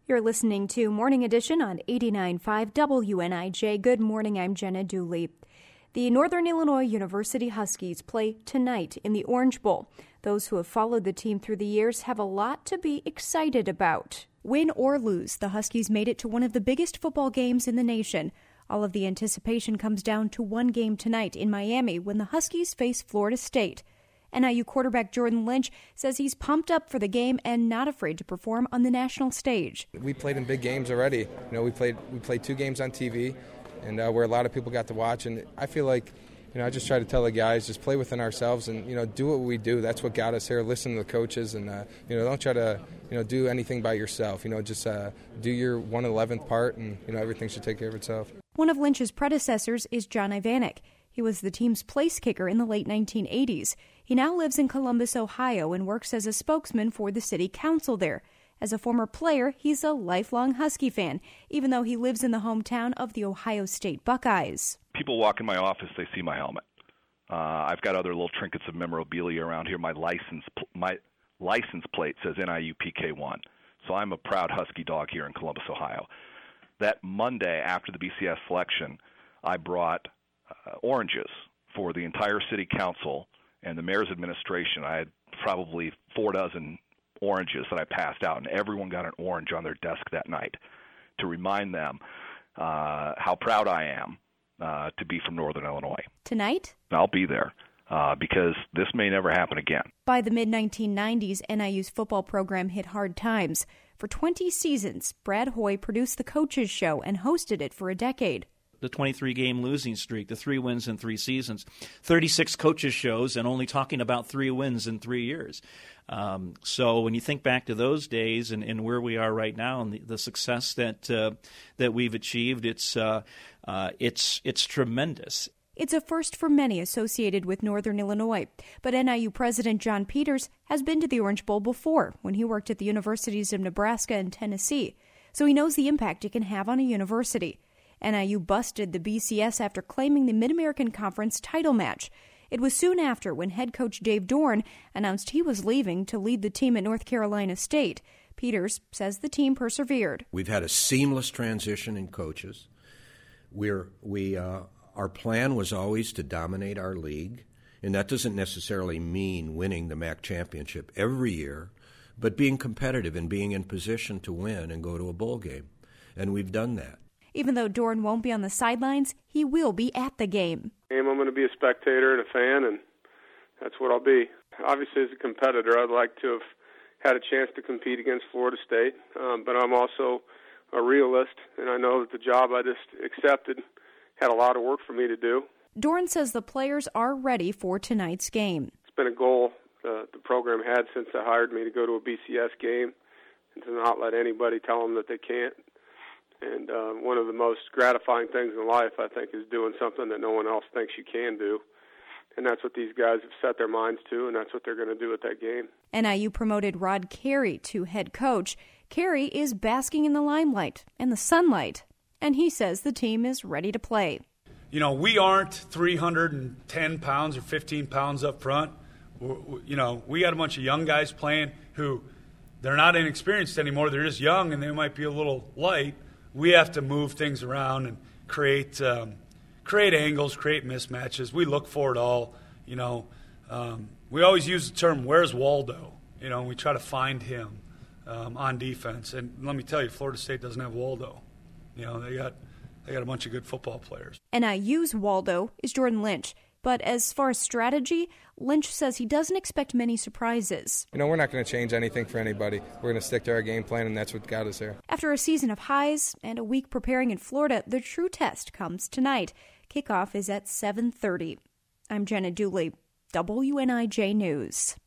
You're listening to Morning Edition on 89.5 WNIJ. Good morning, I'm Jenna Dooley. The Northern Illinois University Huskies play tonight in the Orange Bowl. Those who have followed the team through the years have a lot to be excited about. Win or lose, the Huskies made it to one of the biggest football games in the nation. All of the anticipation comes down to one game tonight in Miami when the Huskies face Florida State. NIU quarterback Jordan Lynch says he's pumped up for the game and not afraid to perform on the national stage. We played in big games already. We played 2 games on TV, and where a lot of people got to watch. And I feel like, I just try to tell the guys, just play within ourselves and, do what we do. That's what got us here. Listen to the coaches and, don't try to, do anything by yourself. Just do your 1/11th part and, everything should take care of itself. One of Lynch's predecessors is John Ivanek. He was the team's place kicker in the late 1980s. He now lives in Columbus, Ohio, and works as a spokesman for the city council there. As a former player, he's a lifelong Husky fan, even though he lives in the hometown of the Ohio State Buckeyes. People walk in my office, they see my helmet. I've got other little trinkets of memorabilia around here. My license plate says NIU PK1. So I'm a proud Husky dog here in Columbus, Ohio. That Monday after the BCS selection, I brought oranges for the entire city council and the mayor's administration. I had probably 4 dozen oranges that I passed out, and everyone got an orange on their desk that night to remind them how proud I am to be from Northern Illinois. Tonight? I'll be there because this may never happen again. By the mid-1990s, NIU's football program hit hard times. For 20 seasons, Brad Hoy produced the Coaches Show and hosted it for a decade. The 23-game losing streak, the 3 wins in 3 seasons, 36 coaches shows, and only talking about 3 wins in 3 years. So when you think back to those days and where we are right now and the success that we've achieved, it's tremendous. It's a first for many associated with Northern Illinois. But NIU President John Peters has been to the Orange Bowl before when he worked at the universities of Nebraska and Tennessee. So he knows the impact it can have on a university. NIU busted the BCS after claiming the Mid-American Conference title match. It was soon after when head coach Dave Doeren announced he was leaving to lead the team at North Carolina State. Peters says the team persevered. We've had a seamless transition in coaches. Our plan was always to dominate our league, and that doesn't necessarily mean winning the MAC championship every year, but being competitive and being in position to win and go to a bowl game. And we've done that. Even though Doeren won't be on the sidelines, he will be at the game. I'm going to be a spectator and a fan, and that's what I'll be. Obviously, as a competitor, I'd like to have had a chance to compete against Florida State, but I'm also a realist, and I know that the job I just accepted had a lot of work for me to do. Doeren says the players are ready for tonight's game. It's been a goal the program had since they hired me to go to a BCS game and to not let anybody tell them that they can't. And one of the most gratifying things in life, I think, is doing something that no one else thinks you can do. And that's what these guys have set their minds to, and that's what they're going to do at that game. NIU promoted Rod Carey to head coach. Carey is basking in the limelight and the sunlight, and he says the team is ready to play. We aren't 310 pounds or 15 pounds up front. We got a bunch of young guys playing who they're not inexperienced anymore. They're just young, and they might be a little light. We have to move things around and create angles, create mismatches. We look for it all. We always use the term, "Where's Waldo?" We try to find him on defense. And let me tell you, Florida State doesn't have Waldo. They got a bunch of good football players. NIU's Waldo is Jordan Lynch. But as far as strategy, Lynch says he doesn't expect many surprises. We're not going to change anything for anybody. We're going to stick to our game plan, and that's what got us here. After a season of highs and a week preparing in Florida, the true test comes tonight. Kickoff is at 7:30. I'm Jenna Dooley, WNIJ News.